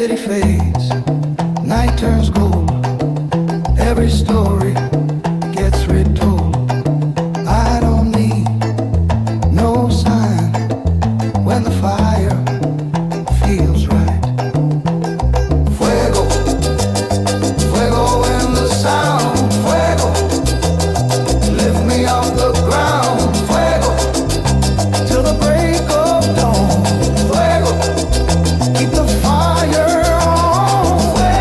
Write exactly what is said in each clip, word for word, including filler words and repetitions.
city fades, night turns gold. Every story gets retold. I don't need no sign when the fire feels right. Fuego, fuego in the sound. Fuego, lift me off the ground. Fuego, till the break of dawn. Fuego, keep the fire on.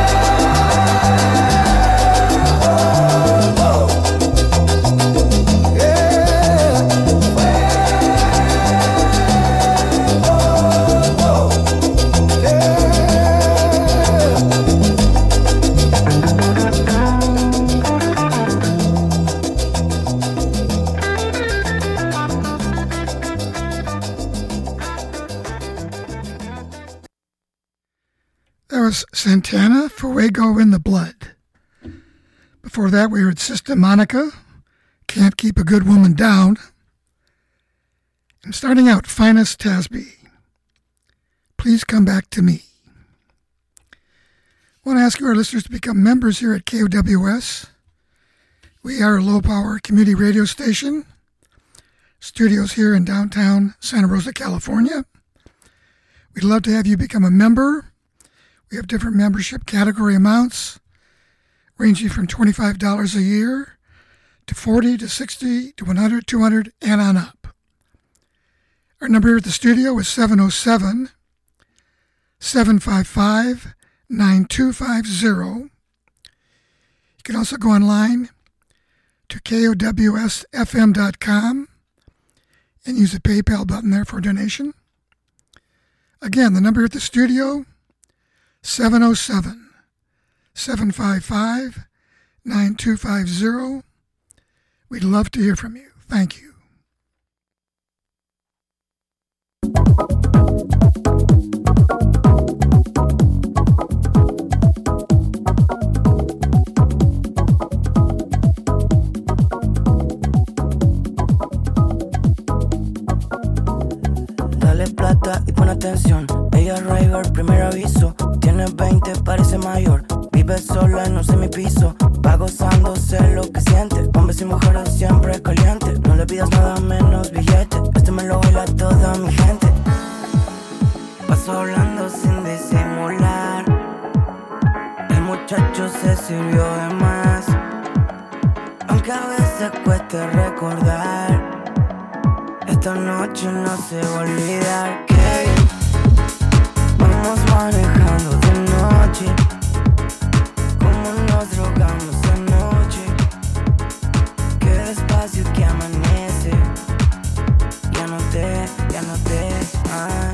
Fuego, yeah. Fuego, yeah. That was Santana, Fuego in the Blood. Before that, we heard Sister Monica, Can't Keep a Good Woman Down. And starting out, Finest Tasby, Please Come Back to Me. I want to ask you, our listeners, to become members here at K O W S. We are a low-power community radio station. Studios here in downtown Santa Rosa, California. We'd love to have you become a member. We have different membership category amounts, ranging from twenty-five dollars a year to forty dollars to sixty dollars to one hundred dollars, two hundred dollars, and on up. Our number here at the studio is seven oh seven, seven five five, nine two five zero. You can also go online to K O W S F M dot com and use the PayPal button there for a donation. Again, the number here at the studio, seven oh seven, seven five five, nine two five zero. We'd love to hear from you. Thank you. Dale plata y pon atención. Ella es raver, primer aviso. Tiene veinte, parece mayor. Vive sola en un semipiso. Va gozándose lo que siente. Hombres y mujeres siempre caliente. No le pidas nada menos billete. Este me lo baila toda mi gente. Paso hablando sin disimular. El muchacho se sirvió de más. Aunque a veces cueste recordar. Esta noche no se va a olvidar que vamos manejando de noche. Como nos drogamos anoche. Que despacio que amanece. Ya no te, ya no te ah.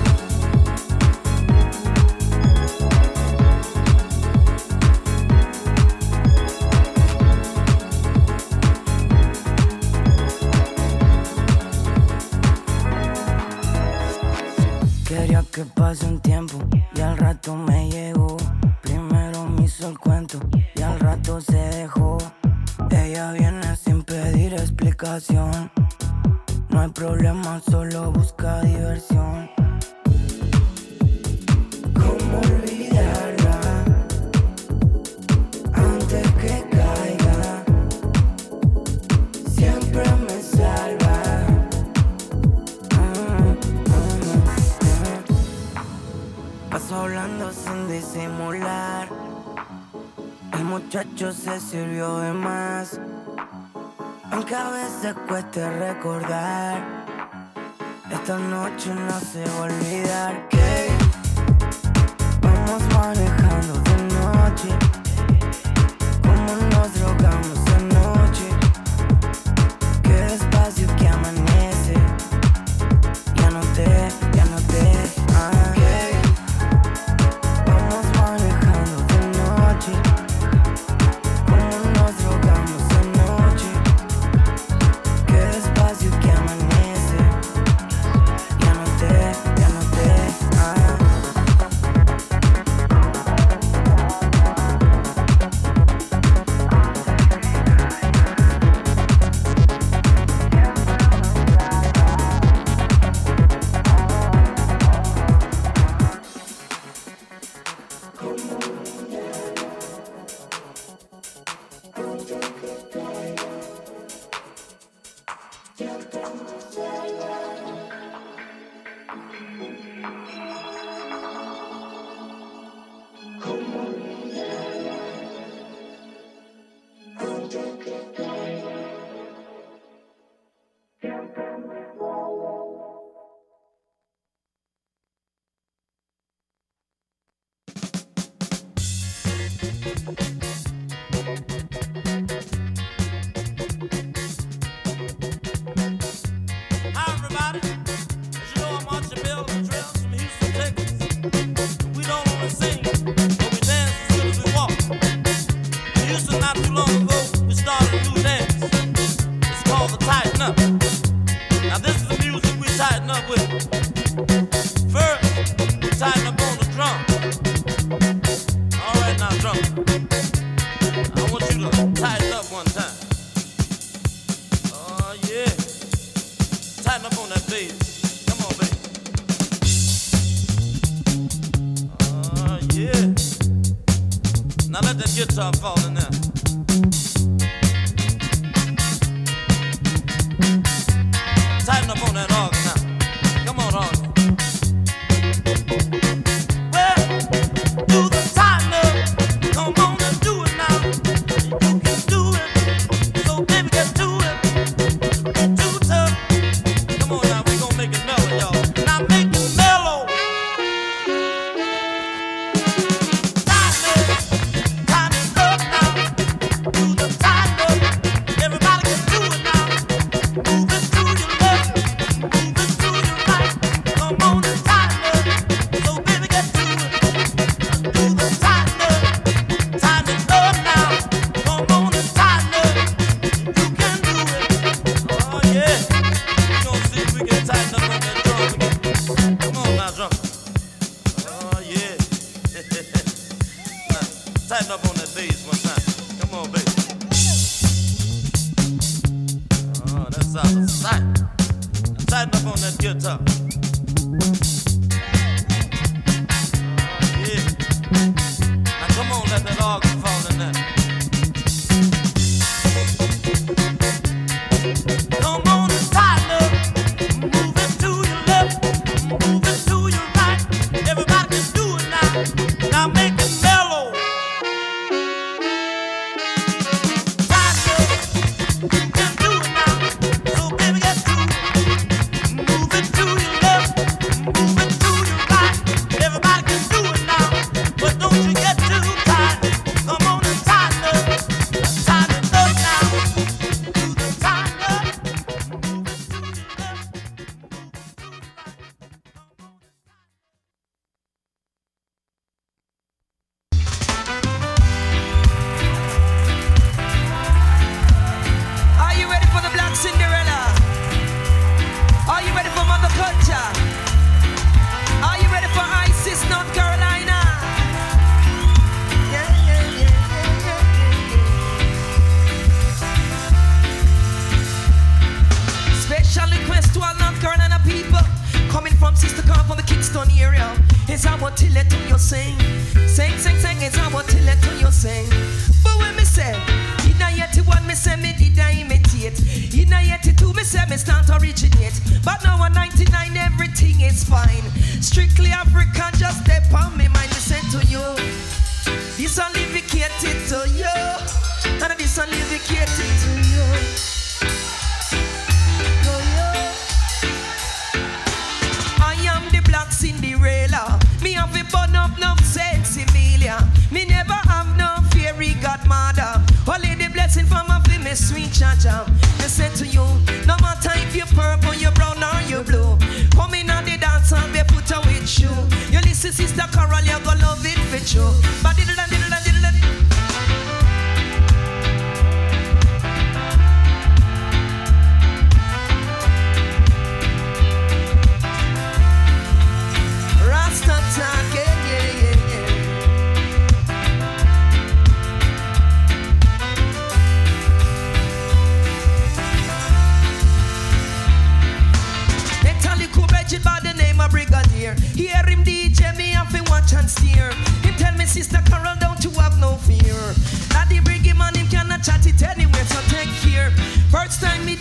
Quería que pase un tiempo y al rato me llegó. Primero me hizo el cuento y al rato se dejó. Ella viene sin pedir explicación. No hay problema, solo busca diversión. ¿Cómo olvidarla antes que caiga? Siempre me salva. Paso hablando sin disimular. El muchacho se sirvió de más. Aunque a veces cueste recordar. Esta noche no se va a olvidar que vamos manejando de noche. Como nos drogamos anoche. Que despacio que amanece. Ya no te, ya no te ah.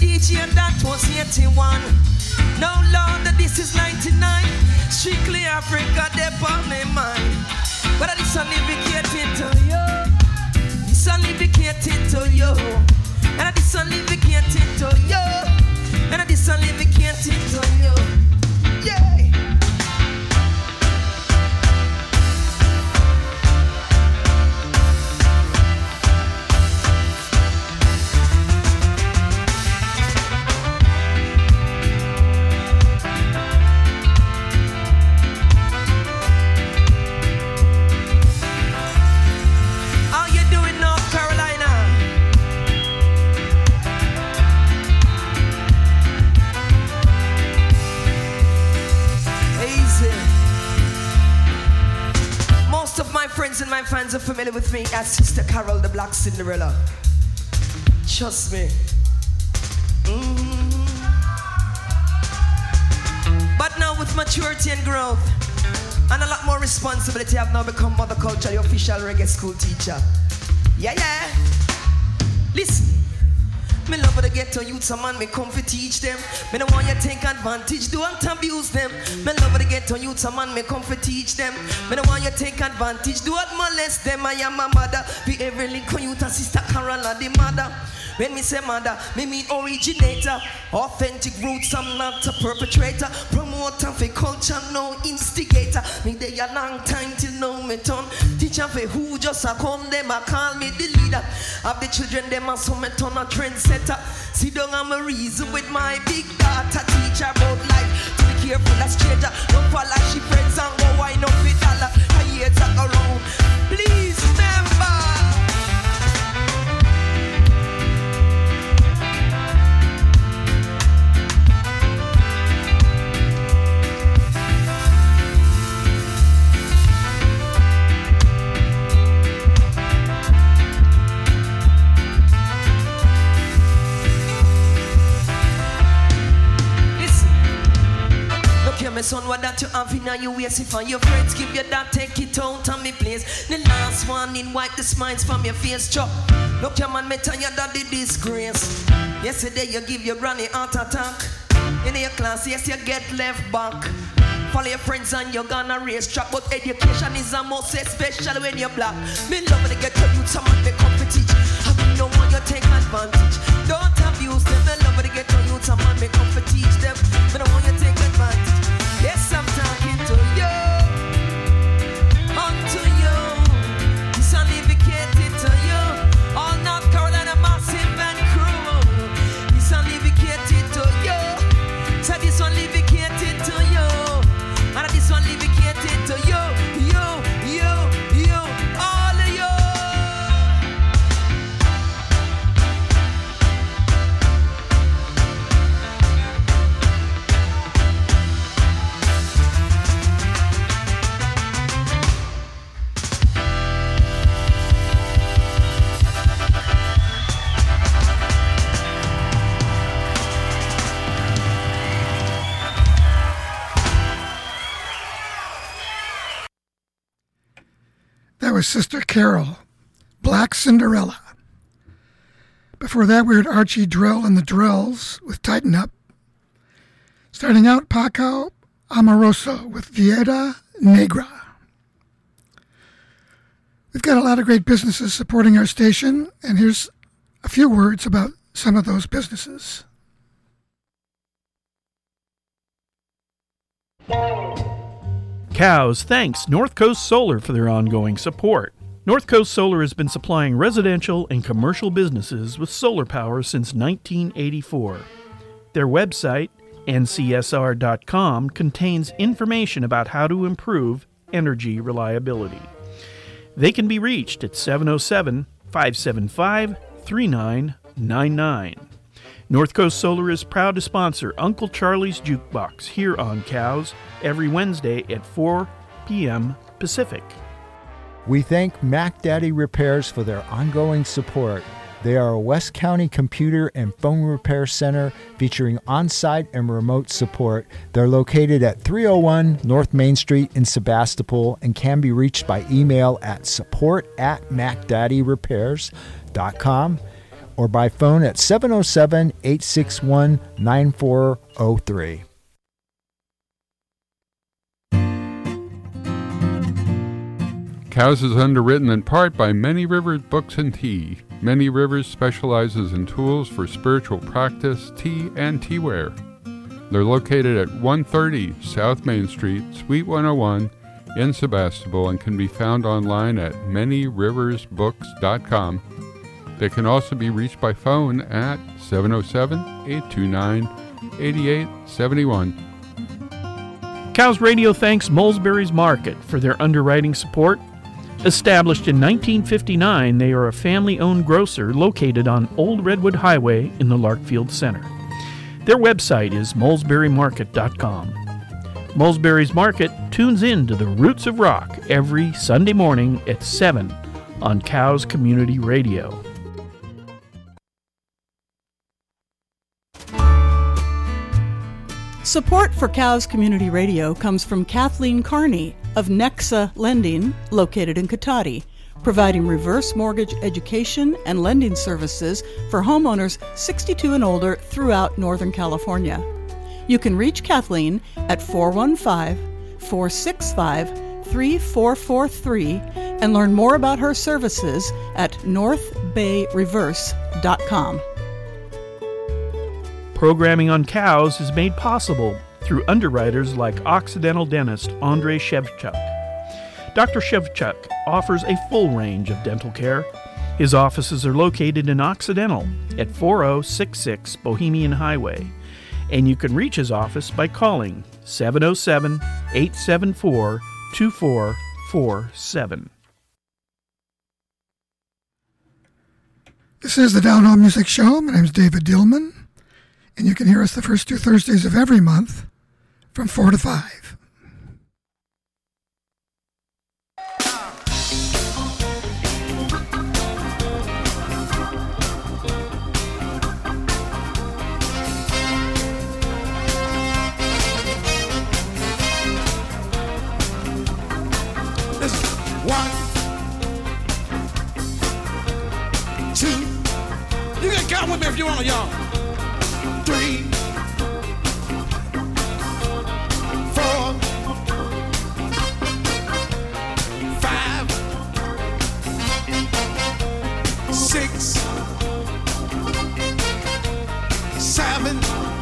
D J that was eighty-one. Now Lord, this is ninety-nine. Strictly Africa, they on my mind. But I this only dedicated to you. This only dedicated to you. And I this only dedicated to you. And I this only dedicated to you. Yeah. Friends and my fans are familiar with me as Sister Carol, the Black Cinderella. Trust me. Mm-hmm. But now with maturity and growth and a lot more responsibility, I've now become Mother Culture, the official reggae school teacher. Yeah, yeah. Listen. Me love the ghetto youths, a man, me come to teach them. Me don't want you take advantage, don't abuse them. Me love the ghetto youths, a man, me come to teach them. Me don't want you take advantage, don't molest them. I am a mother, be every little youth, a Sister Carola, the mother. When me say mother, me mean originator. Authentic roots, I'm not a perpetrator. Promoter for culture, no instigator. Me they a long time till know me turn. Teacher for who just a come, them a call me the leader. Of the children, them a so me turn a trendsetter. Sit down and me reason with my big daughter. Teach her about life, to be careful as stranger. Don't follow she friends and go wine up with dollar. I hear that around. Please remember. My son, what that you have in your waist? If on your friends give you that, take it out on me, please. The last one in wipe the smiles from your face, chop. Look, your man, me tell you that the disgrace. Yesterday you give your granny heart attack. In your class, yes, you get left back. Follow your friends and you're gonna race track. But education is a must, especially when you're black. Me love to get to you, someone they come to teach. I mean, no one you take advantage. Don't abuse them. Me love to get to you, someone they come to teach them. Me don't want you take advantage. Yes, I'm talking to you, unto you. This only dedicated to you. All North Carolina massive and crew. This only dedicated to you. So this only dedicated to you. And this only dedicated to you, you, you, you, all of you. That was Sister Carol, Black Cinderella. Before that, we heard Archie Drill and the Drills with Tighten Up. Starting out, Paco Amoroso with Vieda Negra. We've got a lot of great businesses supporting our station, and here's a few words about some of those businesses. Cows thanks North Coast Solar for their ongoing support. North Coast Solar has been supplying residential and commercial businesses with solar power since nineteen eighty-four. Their website, N C S R dot com, contains information about how to improve energy reliability. They can be reached at seven oh seven, five seven five, three nine nine nine. North Coast Solar is proud to sponsor Uncle Charlie's Jukebox here on Cows every Wednesday at four p.m. Pacific. We thank Mac Daddy Repairs for their ongoing support. They are a West County computer and phone repair center featuring on-site and remote support. They're located at three oh one North Main Street in Sebastopol and can be reached by email at support at mac daddy repairs dot com. or by phone at seven oh seven, eight six one, nine four oh three. Cows is underwritten in part by Many Rivers Books and Tea. Many Rivers specializes in tools for spiritual practice, tea, and teaware. They're located at one thirty South Main Street, Suite one oh one in Sebastopol, and can be found online at many rivers books dot com. They can also be reached by phone at seven oh seven, eight two nine, eight eight seven one. Cows Radio thanks Molesbury's Market for their underwriting support. Established in nineteen fifty-nine, they are a family-owned grocer located on Old Redwood Highway in the Larkfield Center. Their website is molesbury market dot com. Molesbury's Market tunes in to the Roots of Rock every Sunday morning at seven on Cows Community Radio. Support for Cows Community Radio comes from Kathleen Carney of Nexa Lending, located in Cotati, providing reverse mortgage education and lending services for homeowners sixty-two and older throughout Northern California. You can reach Kathleen at four one five, four six five, three four four three and learn more about her services at north bay reverse dot com. Programming on cows is made possible through underwriters like Occidental dentist Andrei Shevchuk. Doctor Shevchuk offers a full range of dental care. His offices are located in Occidental at forty sixty-six Bohemian Highway, and you can reach his office by calling seven oh seven, eight seven four, two four four seven. This is the Down Home Music Show. My name is David Dillman, and you can hear us the first two Thursdays of every month from four to five. Listen, one, two, you can count with me if you want to, y'all. Three, four, five, six, seven,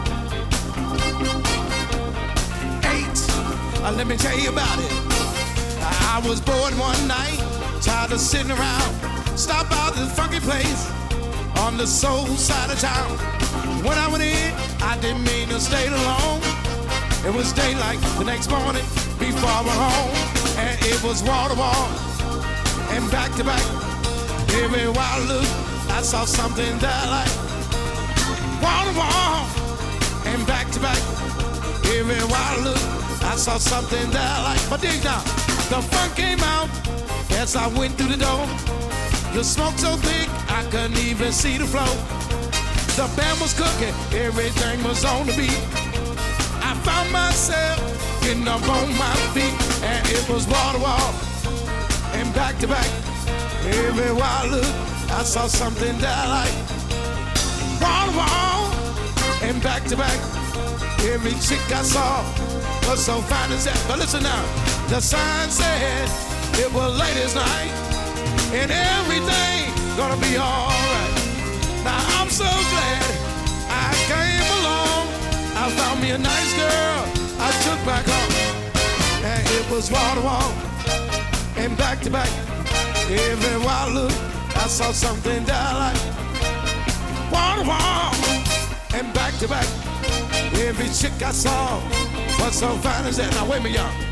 eight. Uh, let me tell you about it. I was bored one night, tired of sitting around. Stopped by this funky place on the soul side of town. When I went in, I didn't mean to stay long. It was daylight the next morning before I went home, and it was wall to wall and back to back. Everywhere I looked, I saw something that I liked. Wall to wall and back to back. Everywhere I looked, I saw something that I liked. But dig now, the funk came out as I went through the door. The smoke so thick I couldn't even see the flow. The band was cooking, everything was on the beat. I found myself getting up on my feet, and it was wall to wall and back to back. Everywhere I looked, I saw something that I liked. Wall to wall and back to back. Every chick I saw was so fine as that. But listen now, the sign said it was ladies' night, and everything gonna be alright. Now I'm so glad I came along. I found me a nice girl I took back home, and it was wall to wall and back to back. Everywhere I looked, I saw something that I liked. Wall to wall and back to back. Every chick I saw was so fine as that. Now wait a minute, y'all.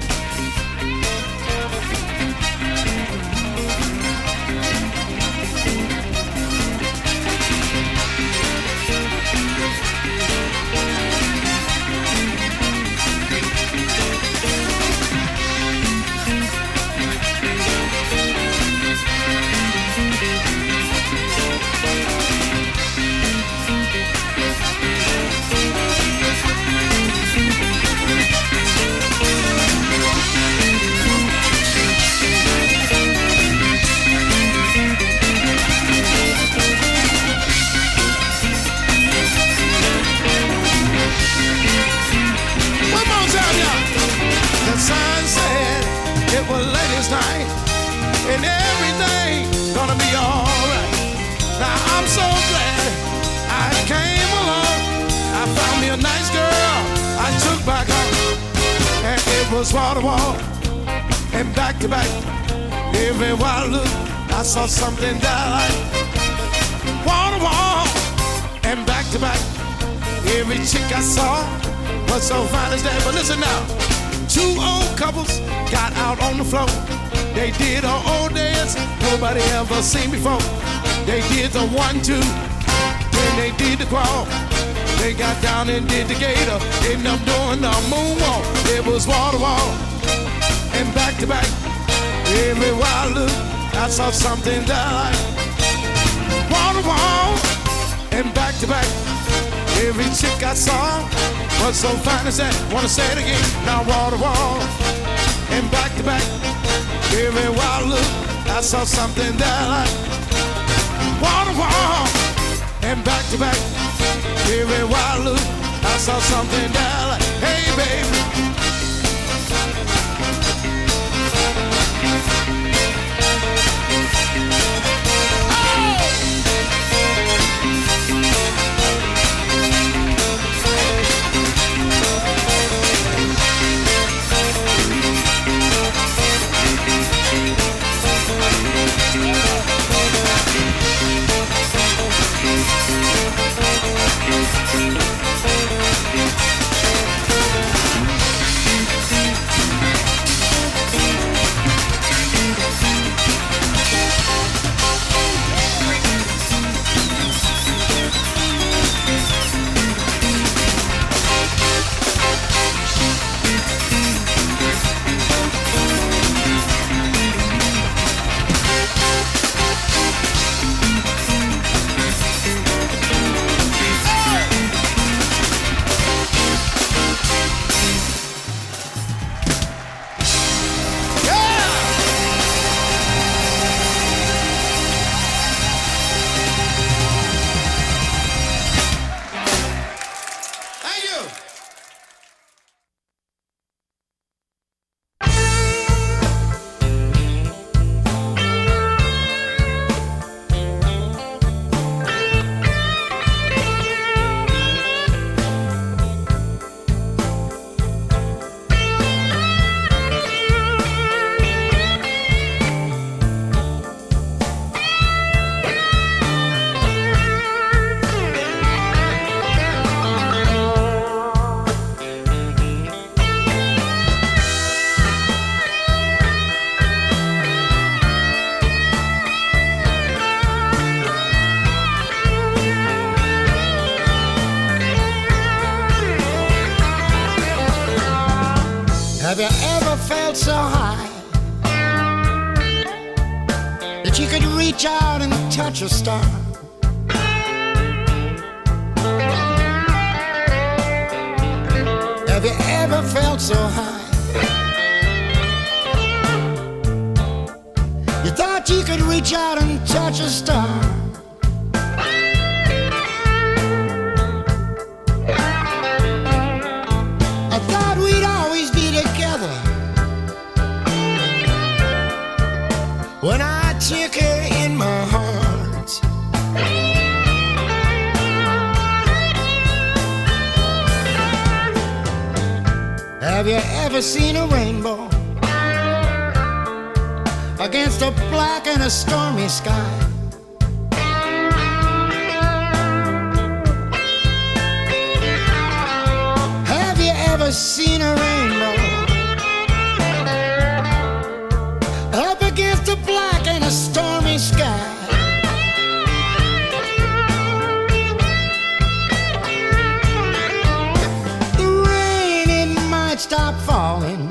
I'm so glad I came along. I found me a nice girl I took back home. And it was wall to wall and back to back. Everywhere I looked, I saw something that I liked. Wall to wall and back to back. Every chick I saw was so fine as that. But listen now, two old couples got out on the floor. They did an old dance nobody ever seen before. They did the one, two, then they did the crawl. They got down and did the gator, ended up doing the moonwalk. It was wall to wall and back to back. Everywhere I looked, I saw something that I liked. Wall to wall and back to back. Every chick I saw was so fine as that. Wanna say it again? Now wall to wall and back to back. Everywhere I looked, I saw something that I liked. Wall to wall and back to back. Everywhere I looked, I saw something that I liked. Hey, baby. Have you ever felt so high that you could reach out and touch a star? Have you ever felt so high you thought you could reach out and touch a star? I thought we'd always be together when I took her in my heart. Have you ever seen a rainbow against a black and a stormy sky? Have you ever seen a rainbow up against a black and a stormy sky? The rain, it might stop falling,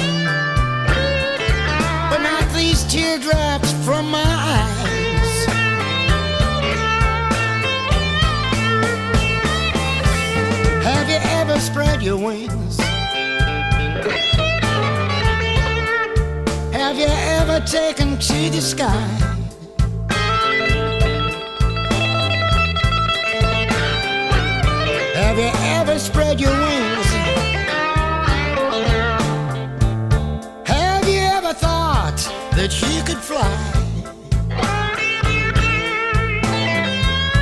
but not these teardrops from my eyes. Have you ever spread your wings? Have you ever taken to the sky? Have you ever spread your wings? Have you ever thought that you could fly?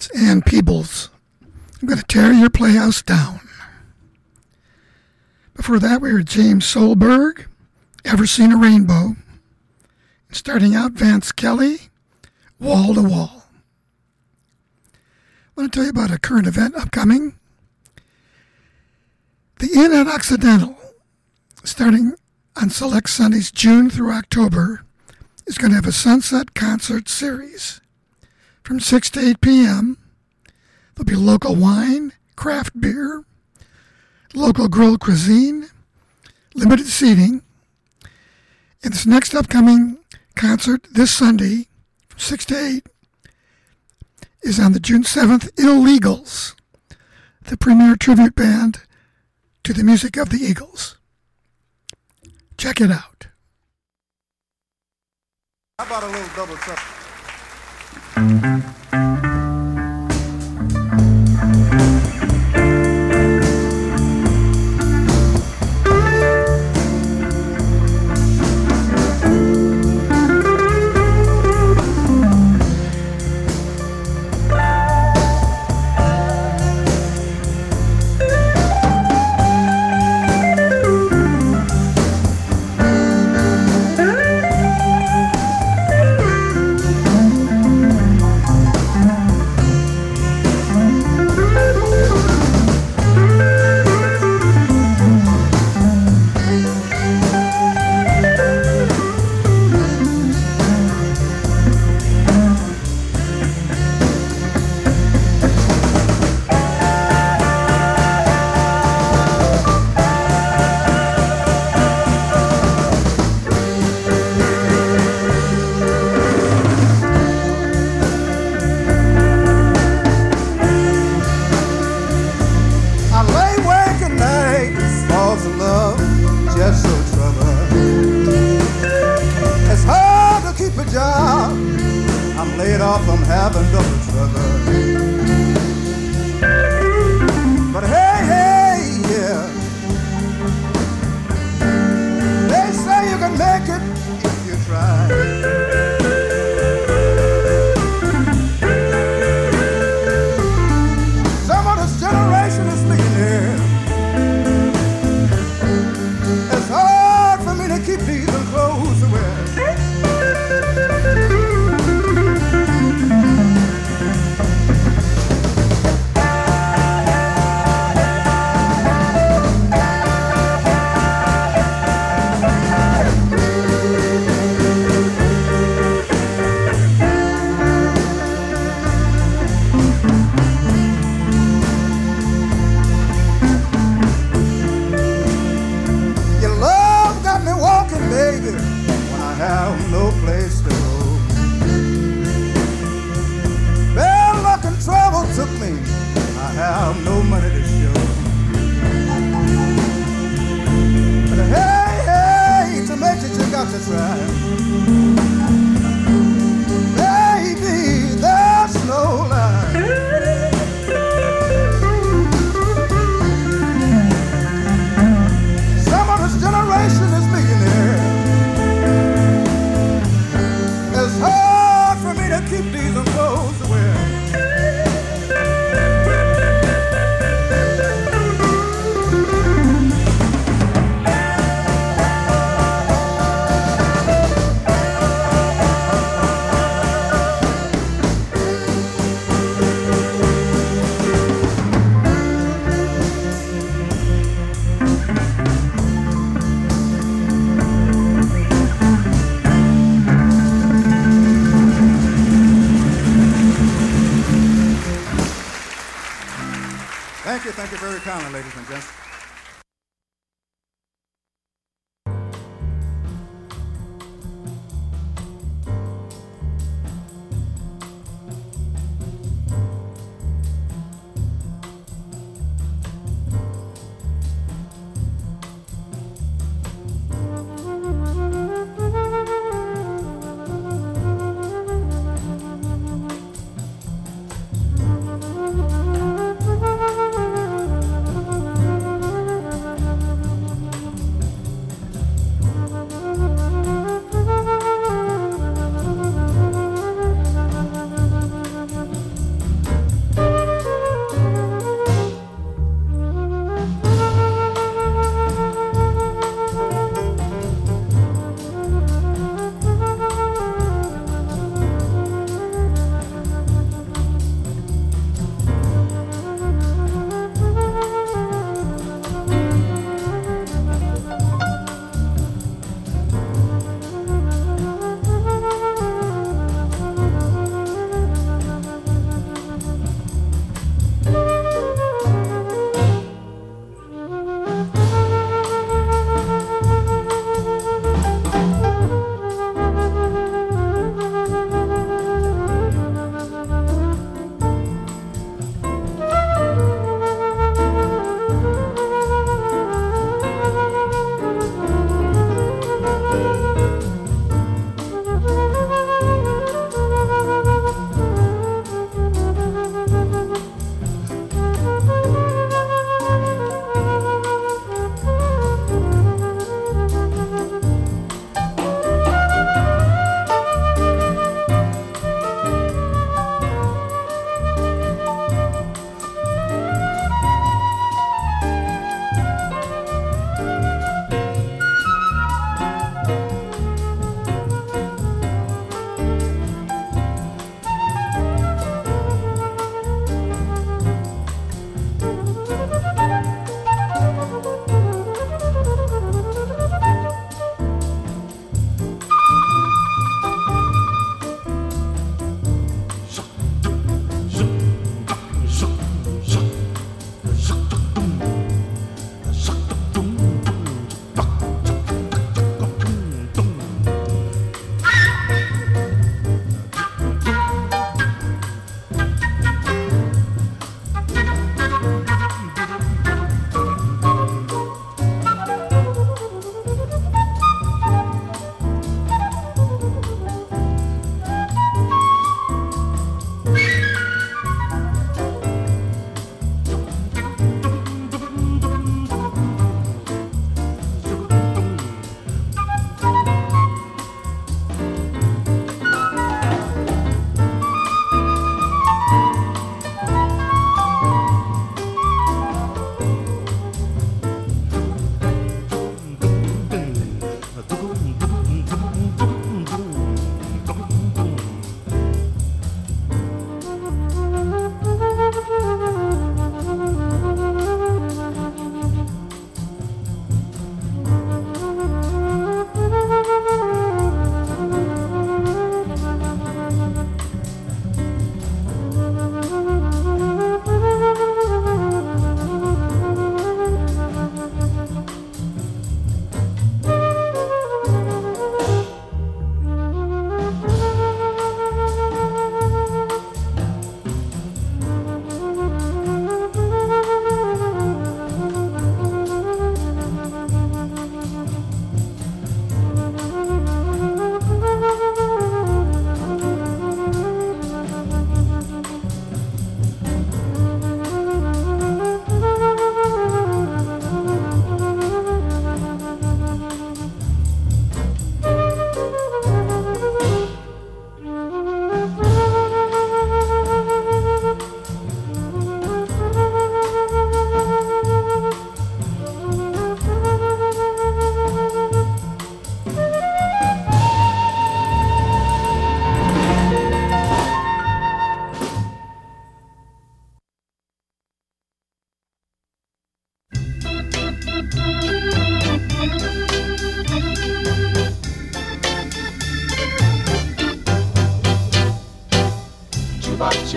It's Ann Peebles. I'm going to tear your playhouse down. Before that, we heard James Solberg, Ever Seen a Rainbow? And starting out, Vance Kelly, Wall to Wall. I want to tell you about a current event upcoming. The Inn at Occidental, starting on select Sundays, June through October, is going to have a sunset concert series. From six to eight p.m., there'll be local wine, craft beer, local grilled cuisine, limited seating. And this next upcoming concert this Sunday, from six to eight, is on the June seventh, Illegals, the premier tribute band to the music of the Eagles. Check it out. How about a little double trouble? Thank you, thank you very kindly, ladies and gents.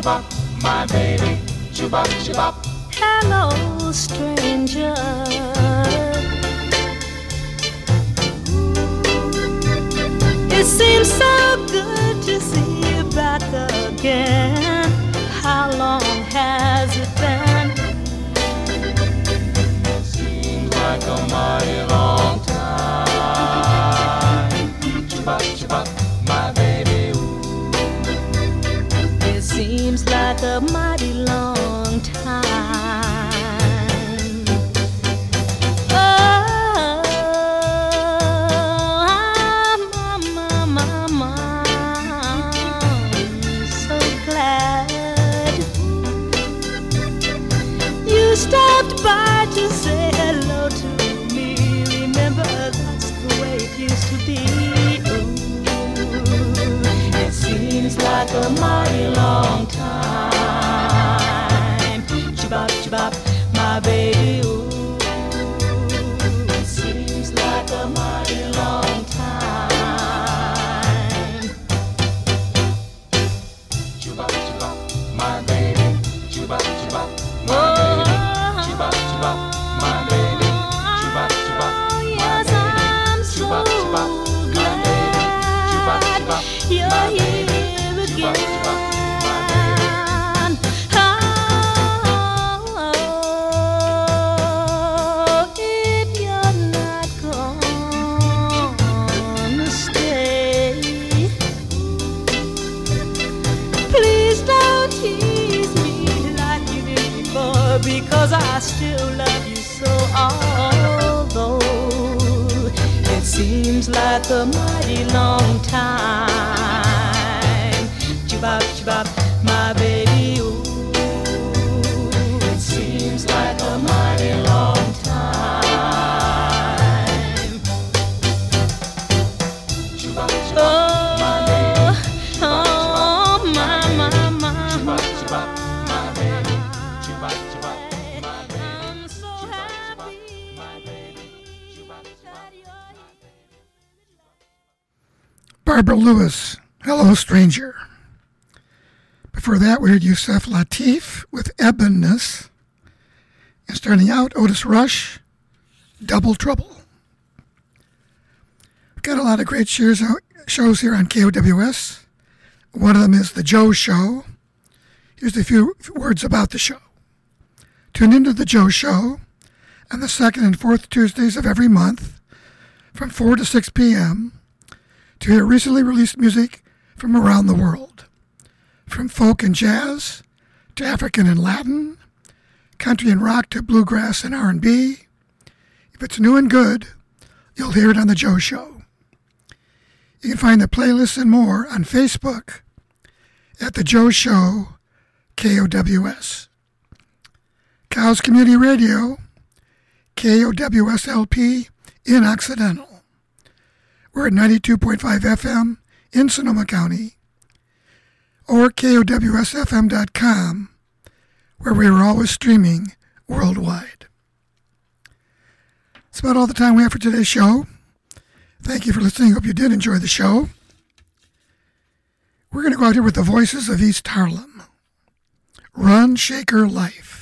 chibop, my baby, chibop, chibop. Hello, stranger. It seems so good to see you back again. How long has it been? Seems like a mighty long time. Chibop, chibop, my baby. Ooh. It seems like a mighty long time. Oh, my, my, my, my, I'm so glad you stopped by to say hello to me. Remember, that's the way it used to be. Ooh, it seems like a mighty long time. Chibop, chibop, my baby. Ooh, it seems like a mighty long time. Chibop, chibop, my baby, chibop, chibop, my baby, chibop, chibop, my baby, chibop, chibop, my Yes, baby, I'm so chibop, chibop, my baby, chibop, chibop, you're my baby, here chibop, again. chibop, my baby. Oh, if you're not gonna stay, please don't tease me like you did before, because I still love you so. Although it seems like a mighty long time. Chibop, chibop, my baby. Ooh, it seems like a mighty long time. Chibop, chibop, my baby, Oh, oh, my, my, my, chibop, chibop, my baby, chibop, chibop, my baby, I'm so happy. my baby, chibop, chibop, my baby. Barbara Lewis, Hello Stranger. Before that, we heard Yusef Lateef with Ebonness. And starting out, Otis Rush, Double Trouble. We've got a lot of great shows shows here on K O W S. One of them is The Joe Show. Here's a few words about the show. Tune into The Joe Show on the second and fourth Tuesdays of every month from four to six p.m. to hear recently released music from around the world. From folk and jazz to African and Latin, country and rock to bluegrass and R and B. If it's new and good, you'll hear it on The Joe Show. You can find the playlists and more on Facebook at The Joe Show, K O W S. Cows Community Radio, K O W S L P in Occidental. We're at ninety-two point five F M in Sonoma County, or K O W S F M dot com, where we are always streaming worldwide. That's about all the time we have for today's show. Thank you for listening. Hope you did enjoy the show. We're going to go out here with the voices of East Harlem. Run, Shaker, Life.